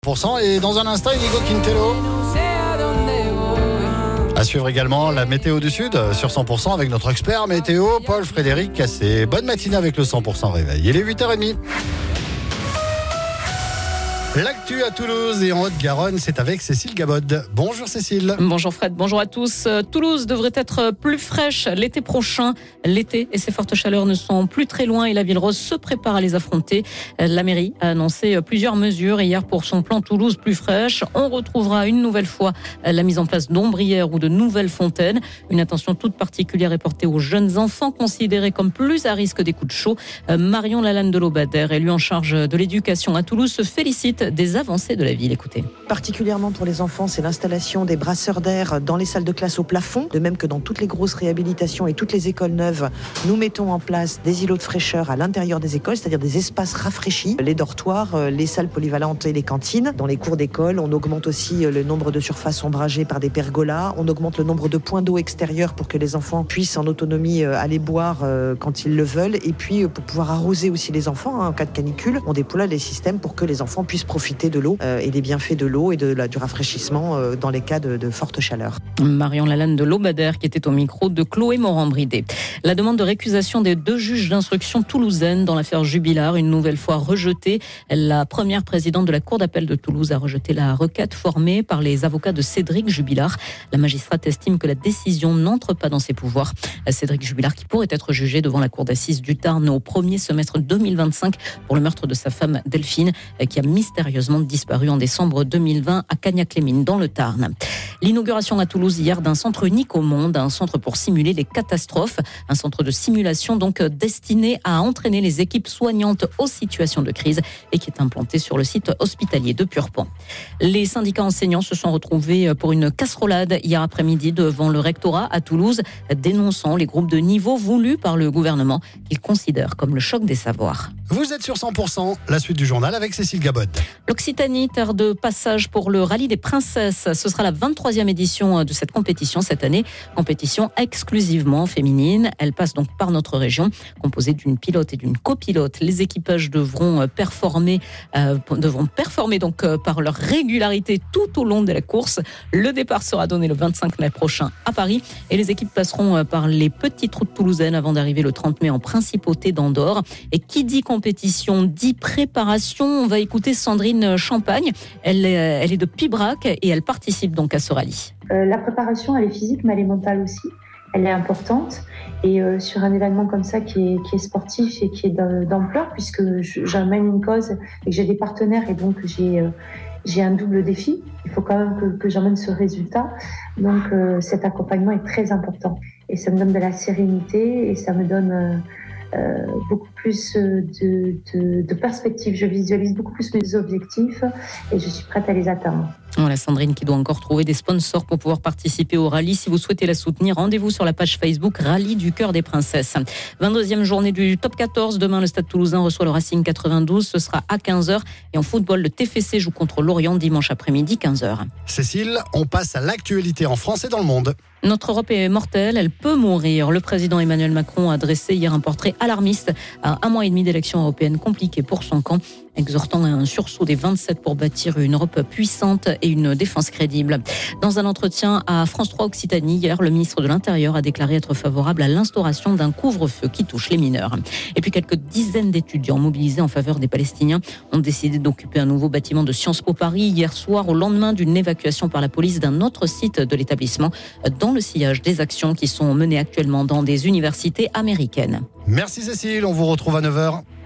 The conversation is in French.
Et dans un instant, Inigo Quintero. À suivre également la météo du Sud sur 100% avec notre expert météo, Paul-Frédéric Cassé. Bonne matinée avec le 100% réveil. Il est 8h30. L'actu à Toulouse et en Haute-Garonne, c'est avec Cécile Gabod. Bonjour Cécile. Bonjour Fred, bonjour à tous. Toulouse devrait être plus fraîche l'été prochain. L'été et ses fortes chaleurs ne sont plus très loin et la ville rose se prépare à les affronter. La mairie a annoncé plusieurs mesures hier pour son plan Toulouse plus fraîche. On retrouvera une nouvelle fois la mise en place d'ombrières ou de nouvelles fontaines. Une attention toute particulière est portée aux jeunes enfants considérés comme plus à risque des coups de chaud. Marion Lalande de Lobadère, élue en charge de l'éducation à Toulouse, se félicite des avancées de la ville. Écoutez. Particulièrement pour les enfants, c'est l'installation des brasseurs d'air dans les salles de classe au plafond. De même que dans toutes les grosses réhabilitations et toutes les écoles neuves, nous mettons en place des îlots de fraîcheur à l'intérieur des écoles, c'est-à-dire des espaces rafraîchis, les dortoirs, les salles polyvalentes et les cantines. Dans les cours d'école, on augmente aussi le nombre de surfaces ombragées par des pergolas. On augmente le nombre de points d'eau extérieurs pour que les enfants puissent en autonomie aller boire quand ils le veulent. Et puis pour pouvoir arroser aussi les enfants en cas de canicule, on déploie les systèmes pour que les enfants puissent profiter de l'eau et des bienfaits de l'eau et du rafraîchissement dans les cas de forte chaleur. Marion Lalande de Lobadère qui était au micro de Chloé Morand-Bridé. La demande de récusation des 2 juges d'instruction toulousaines dans l'affaire Jubilard, une nouvelle fois rejetée. La première présidente de la Cour d'appel de Toulouse a rejeté la requête formée par les avocats de Cédric Jubilard. La magistrate estime que la décision n'entre pas dans ses pouvoirs. Cédric Jubilard qui pourrait être jugé devant la Cour d'assises du Tarn au premier semestre 2025 pour le meurtre de sa femme Delphine qui a mystérieusement disparu en décembre 2020 à Cagnac-les-Mines dans le Tarn. L'inauguration à Toulouse hier d'un centre unique au monde, un centre pour simuler les catastrophes, un centre de simulation donc destiné à entraîner les équipes soignantes aux situations de crise et qui est implanté sur le site hospitalier de Purpan. Les syndicats enseignants se sont retrouvés pour une casserolade hier après-midi devant le rectorat à Toulouse, dénonçant les groupes de niveau voulus par le gouvernement qu'ils considèrent comme le choc des savoirs. Vous êtes sur 100%, la suite du journal avec Cécile Gabod. L'Occitanie, terre de passage pour le rallye des princesses. Ce sera la 23e édition de cette compétition cette année. Compétition exclusivement féminine. Elle passe donc par notre région, composée d'une pilote et d'une copilote. Les équipages devront performer donc par leur régularité tout au long de la course. Le départ sera donné le 25 mai prochain à Paris et les équipes passeront par les petites routes toulousaines avant d'arriver le 30 mai en principauté d'Andorre. Et qui dit compétition dit préparation. On va écouter Sandrine Champagne. Elle est de Pibrac et elle participe donc à ce rallye. La préparation, elle est physique, mais elle est mentale aussi. Elle est importante. Et sur un événement comme ça qui est sportif et qui est d'ampleur, puisque j'amène une cause et que j'ai des partenaires et donc j'ai un double défi. Il faut quand même que j'emmène ce résultat. Donc cet accompagnement est très important. Et ça me donne de la sérénité et ça me donne beaucoup plus de perspectives. Je visualise beaucoup plus mes objectifs et je suis prête à les atteindre. Voilà Sandrine qui doit encore trouver des sponsors pour pouvoir participer au rallye. Si vous souhaitez la soutenir, rendez-vous sur la page Facebook Rallye du Cœur des Princesses. 22e journée du Top 14. Demain, le Stade Toulousain reçoit le Racing 92. Ce sera à 15h. Et en football, le TFC joue contre Lorient dimanche après-midi 15h. Cécile, on passe à l'actualité en France et dans le monde. Notre Europe est mortelle, elle peut mourir. Le président Emmanuel Macron a dressé hier un portrait alarmiste à 1 mois et demi d'élections européennes compliquées pour son camp, exhortant à un sursaut des 27 pour bâtir une Europe puissante et une défense crédible. Dans un entretien à France 3 Occitanie, hier, le ministre de l'Intérieur a déclaré être favorable à l'instauration d'un couvre-feu qui touche les mineurs. Et puis quelques dizaines d'étudiants mobilisés en faveur des Palestiniens ont décidé d'occuper un nouveau bâtiment de Sciences Po Paris hier soir au lendemain d'une évacuation par la police d'un autre site de l'établissement dans le sillage des actions qui sont menées actuellement dans des universités américaines. Merci Cécile, on vous retrouve à 9h.